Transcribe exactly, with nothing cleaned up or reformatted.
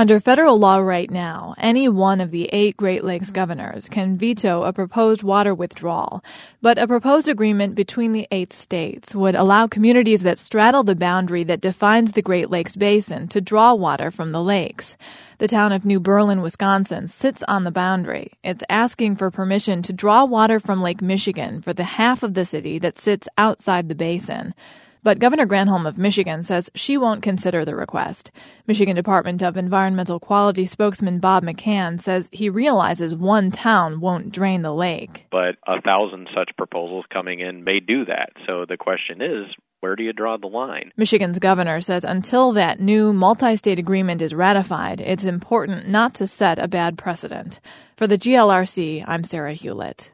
Under federal law right now, any one of the eight Great Lakes governors can veto a proposed water withdrawal. But a proposed agreement between the eight states would allow communities that straddle the boundary that defines the Great Lakes Basin to draw water from the lakes. The town of New Berlin, Wisconsin, sits on the boundary. It's asking for permission to draw water from Lake Michigan for the half of the city that sits outside the basin. But Governor Granholm of Michigan says she won't consider the request. Michigan Department of Environmental Quality spokesman Bob McCann says he realizes one town won't drain the lake. But a thousand such proposals coming in may do that. So the question is, where do you draw the line? Michigan's governor says until that new multi-state agreement is ratified, it's important not to set a bad precedent. For the G L R C, I'm Sarah Hewlett.